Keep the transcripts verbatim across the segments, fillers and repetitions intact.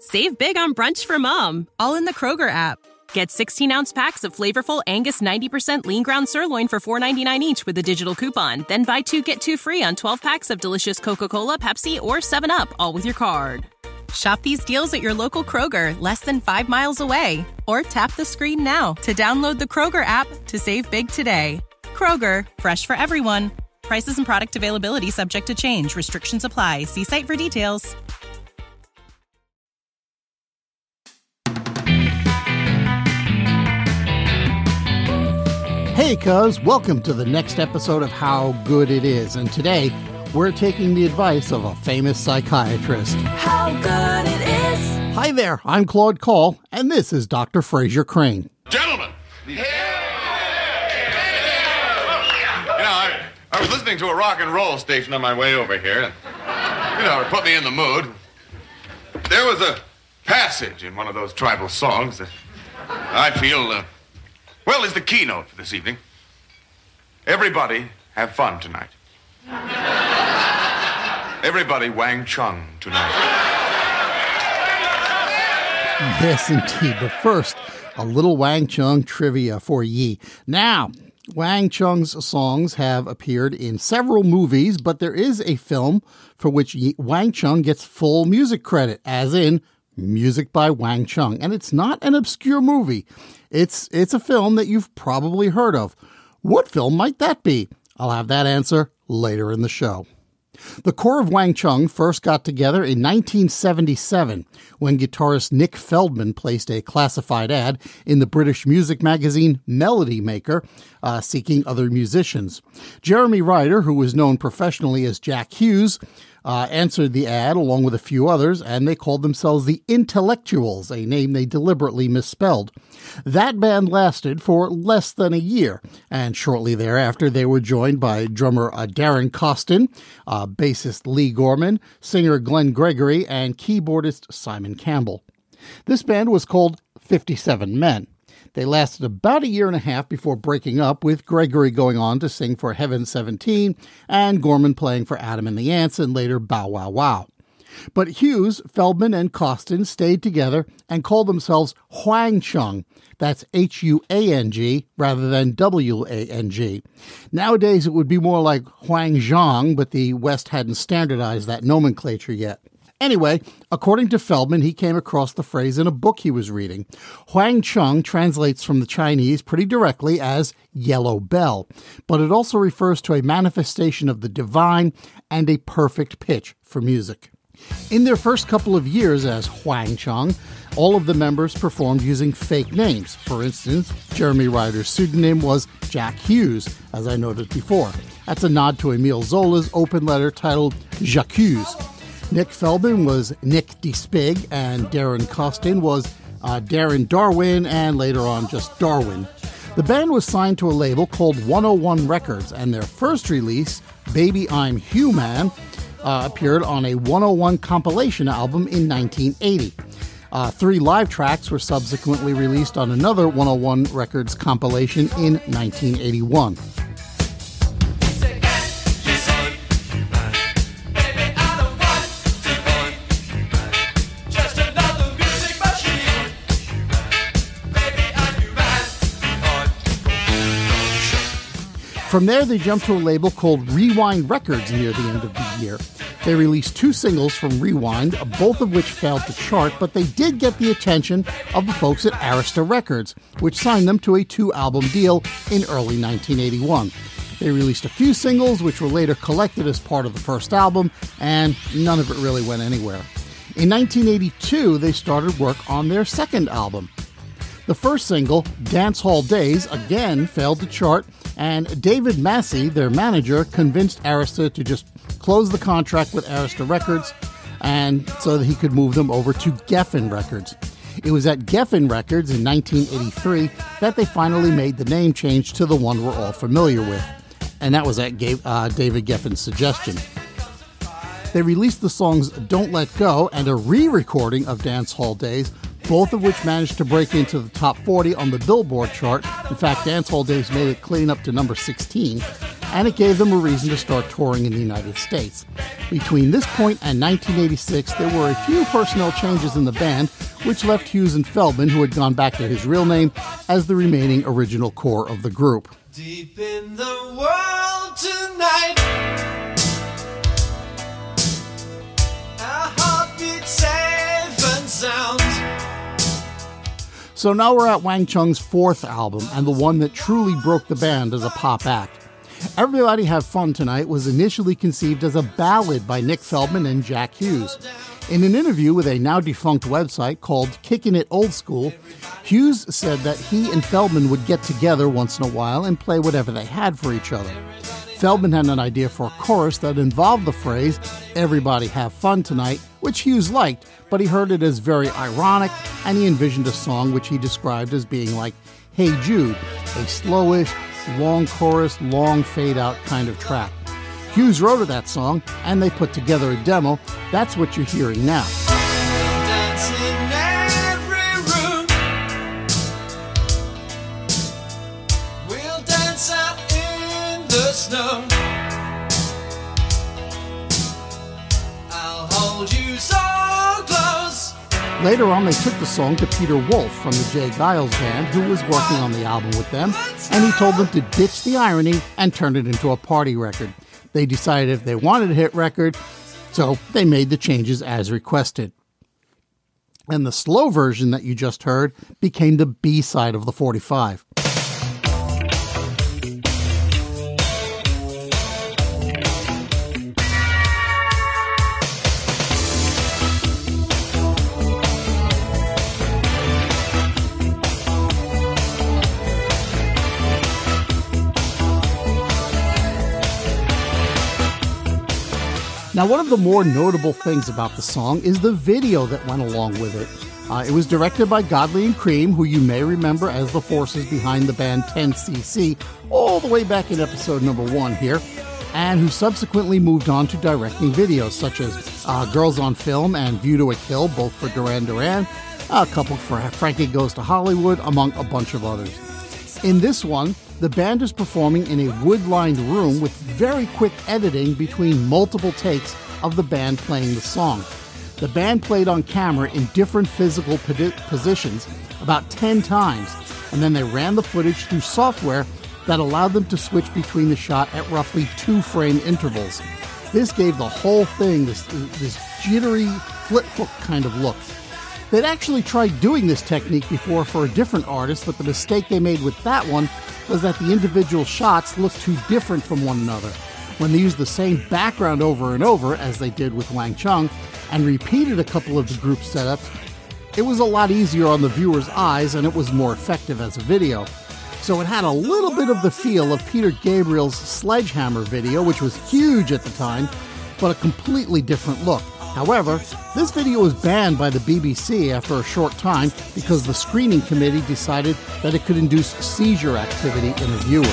Save big on brunch for mom, all in the Kroger app. Get sixteen-ounce packs of flavorful Angus ninety percent lean ground sirloin for four ninety-nine each with a digital coupon. Then buy two, get two free on twelve packs of delicious Coca-Cola, Pepsi, or seven up, all with your card. Shop these deals at your local Kroger, less than five miles away. Or tap the screen now to download the Kroger app to save big today. Kroger, fresh for everyone. Prices and product availability subject to change. Restrictions apply. See site for details. Hey, cuz, welcome to the next episode of How Good It Is. And today, we're taking the advice of a famous psychiatrist. How good it is! Hi there, I'm Claude Call, and this is Doctor Fraser Crane. Gentlemen! Yeah. You know, I, I was listening to a rock and roll station on my way over here, and, you know, it put me in the mood. There was a passage in one of those tribal songs that I feel... Uh, Well, is the keynote for this evening. Everybody have fun tonight. Everybody Wang Chung tonight. Yes, indeed. But first, a little Wang Chung trivia for ye. Now, Wang Chung's songs have appeared in several movies, but there is a film for which Wang Chung gets full music credit, as in music by Wang Chung. And it's not an obscure movie. It's it's a film that you've probably heard of. What film might that be? I'll have that answer later in the show. The core of Wang Chung first got together in nineteen seventy-seven when guitarist Nick Feldman placed a classified ad in the British music magazine Melody Maker uh, seeking other musicians. Jeremy Ryder, who was known professionally as Jack Hughes, Uh, answered the ad along with a few others, and they called themselves the Intellectuals, a name they deliberately misspelled. That band lasted for less than a year, and shortly thereafter they were joined by drummer uh, Darren Costin, uh, bassist Lee Gorman, singer Glenn Gregory, and keyboardist Simon Campbell. This band was called fifty-seven Men. They lasted about a year and a half before breaking up, with Gregory going on to sing for Heaven seventeen and Gorman playing for Adam and the Ants and later Bow Wow Wow. But Hughes, Feldman, and Costin stayed together and called themselves Hwang Chung. That's H U A N G rather than W A N G. Nowadays it would be more like Hwang Zhang, but the West hadn't standardized that nomenclature yet. Anyway, according to Feldman, he came across the phrase in a book he was reading. Hwang Chung translates from the Chinese pretty directly as yellow bell, but it also refers to a manifestation of the divine and a perfect pitch for music. In their first couple of years as Hwang Chung, all of the members performed using fake names. For instance, Jeremy Ryder's pseudonym was Jack Hughes, as I noted before. That's a nod to Emile Zola's open letter titled J'accuse. Nick Feldman was Nick DeSpig, and Darren Costin was uh, Darren Darwin, and later on just Darwin. The band was signed to a label called one oh one Records, and their first release, Baby I'm Human, uh, appeared on a one oh one compilation album in nineteen eighty. Uh, three live tracks were subsequently released on another one oh one Records compilation in nineteen eighty-one. From there, they jumped to a label called Rewind Records near the end of the year. They released two singles from Rewind, both of which failed to chart, but they did get the attention of the folks at Arista Records, which signed them to a two-album deal in early nineteen eighty-one. They released a few singles, which were later collected as part of the first album, and none of it really went anywhere. In nineteen eighty-two, they started work on their second album. The first single, Dance Hall Days, again failed to chart, and David Massey, their manager, convinced Arista to just close the contract with Arista Records and so that he could move them over to Geffen Records. It was at Geffen Records in nineteen eighty-three that they finally made the name change to the one we're all familiar with, and that was at uh, David Geffen's suggestion. They released the songs Don't Let Go and a re-recording of Dance Hall Days, both of which managed to break into the top forty on the Billboard chart. In fact, Dance Hall Days made it clean up to number sixteen. and it gave them a reason to start touring in the United States. Between this point and nineteen eighty-six, there were a few personnel changes in the band, which left Hughes and Feldman, who had gone back to his real name, as the remaining original core of the group. Deep in the world tonight, our heartbeat safe and sound. So now we're at Wang Chung's fourth album, and the one that truly broke the band as a pop act. Everybody Have Fun Tonight was initially conceived as a ballad by Nick Feldman and Jack Hughes. In an interview with a now-defunct website called Kickin' It Old School, Hughes said that he and Feldman would get together once in a while and play whatever they had for each other. Feldman had an idea for a chorus that involved the phrase, "Everybody have fun tonight," which Hughes liked, but he heard it as very ironic, and he envisioned a song which he described as being like Hey Jude, a slowish, long chorus, long fade-out kind of track. Hughes wrote that song, and they put together a demo. That's what you're hearing now. Dance in every room. We'll dance out in the snow. I'll hold you so close. Later on, they took the song to Peter Wolf from the Jay Giles Band, who was working on the album with them, and he told them to ditch the irony and turn it into a party record. They decided if they wanted a hit record, so they made the changes as requested. And the slow version that you just heard became the B-side of the forty-five. Now, one of the more notable things about the song is the video that went along with it. Uh, it was directed by Godley and Creme, who you may remember as the forces behind the band ten C C, all the way back in episode number one here, and who subsequently moved on to directing videos such as uh, Girls on Film and View to a Kill, both for Duran Duran, a couple for Frankie Goes to Hollywood, among a bunch of others. In this one, the band is performing in a wood-lined room with very quick editing between multiple takes of the band playing the song. The band played on camera in different physical positions about ten times, and then they ran the footage through software that allowed them to switch between the shot at roughly two-frame intervals. This gave the whole thing this, this jittery, flip-book kind of look. They'd actually tried doing this technique before for a different artist, but the mistake they made with that one was that the individual shots looked too different from one another. When they used the same background over and over, as they did with Wang Chung, and repeated a couple of the group setups, it was a lot easier on the viewer's eyes and it was more effective as a video. So it had a little bit of the feel of Peter Gabriel's Sledgehammer video, which was huge at the time, but a completely different look. However, this video was banned by the B B C after a short time because the screening committee decided that it could induce seizure activity in the viewer.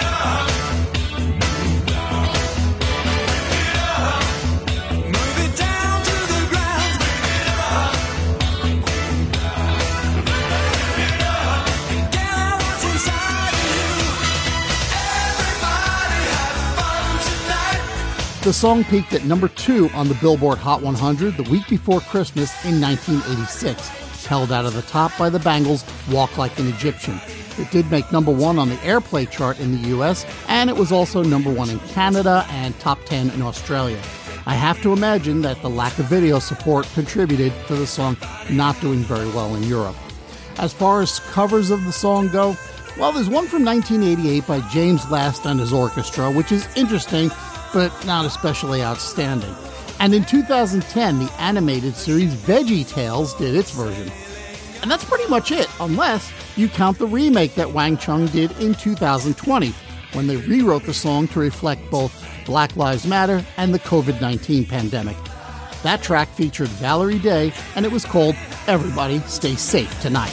The song peaked at number two on the Billboard Hot one hundred the week before Christmas in nineteen eighty-six, held out of the top by the Bangles' Walk Like an Egyptian. It did make number one on the Airplay chart in the U S, and it was also number one in Canada and top ten in Australia. I have to imagine that the lack of video support contributed to the song not doing very well in Europe. As far as covers of the song go, well, there's one from nineteen eighty-eight by James Last and his orchestra, which is interesting, but not especially outstanding. And in two thousand ten, the animated series Veggie Tales did its version. And that's pretty much it, unless you count the remake that Wang Chung did in two thousand twenty, when they rewrote the song to reflect both Black Lives Matter and the covid nineteen pandemic. That track featured Valerie Day, and it was called Everybody Stay Safe Tonight.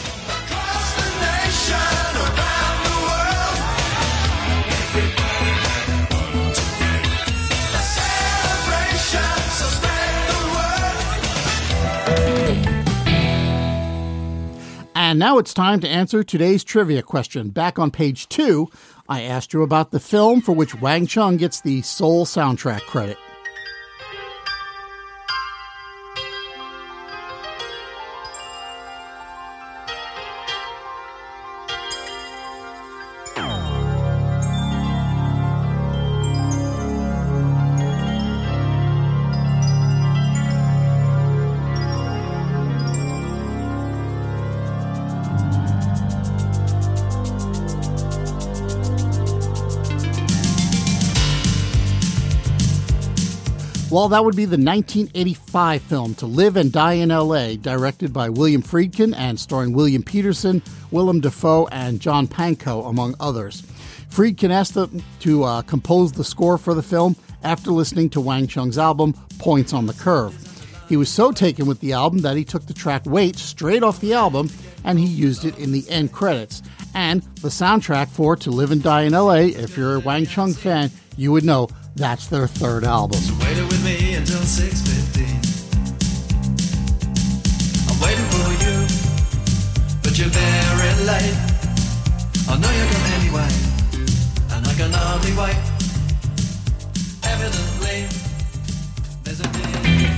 And now it's time to answer today's trivia question. Back on page two I asked you about the film for which Wang Chung gets the sole soundtrack credit. Well, that would be the nineteen eighty-five film To Live and Die in L A, directed by William Friedkin and starring William Peterson, Willem Dafoe, and John Pankow, among others. Friedkin asked them to uh, compose the score for the film after listening to Wang Chung's album, Points on the Curve. He was so taken with the album that he took the track Wait straight off the album and he used it in the end credits. And the soundtrack for To Live and Die in L A, if you're a Wang Chung fan, you would know that's their third album. So wait with me until six fifteen. I'm waiting for you, but you're very late. I know you're coming anyway, and I can hardly wait. Evidently, there's a day.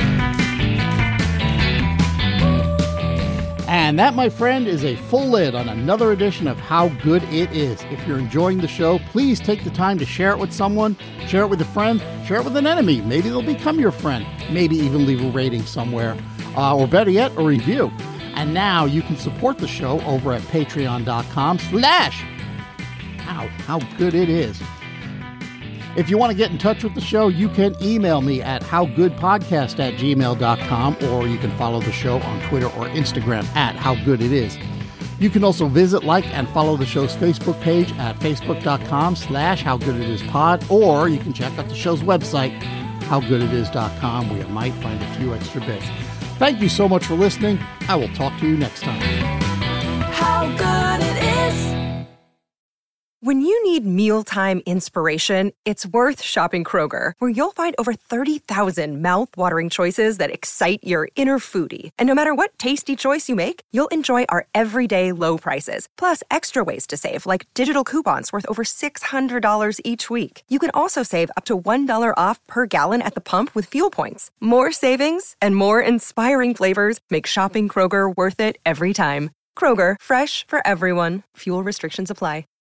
And that, my friend, is a full lid on another edition of How Good It Is. If you're enjoying the show, please take the time to share it with someone, share it with a friend, share it with an enemy. Maybe they'll become your friend. Maybe even leave a rating somewhere. Uh, or better yet, a review. And now you can support the show over at patreon.com slash how, how good it is. If you want to get in touch with the show, you can email me at howgoodpodcast at gmail dot com, or you can follow the show on Twitter or Instagram at howgooditis. You can also visit, like, and follow the show's Facebook page at facebook.com slash howgooditispod, or you can check out the show's website, how good it is dot com, where you might find a few extra bits. Thank you so much for listening. I will talk to you next time. How good it is. When you need mealtime inspiration, it's worth shopping Kroger, where you'll find over thirty thousand mouth-watering choices that excite your inner foodie. And no matter what tasty choice you make, you'll enjoy our everyday low prices, plus extra ways to save, like digital coupons worth over six hundred dollars each week. You can also save up to one dollar off per gallon at the pump with fuel points. More savings and more inspiring flavors make shopping Kroger worth it every time. Kroger, fresh for everyone. Fuel restrictions apply.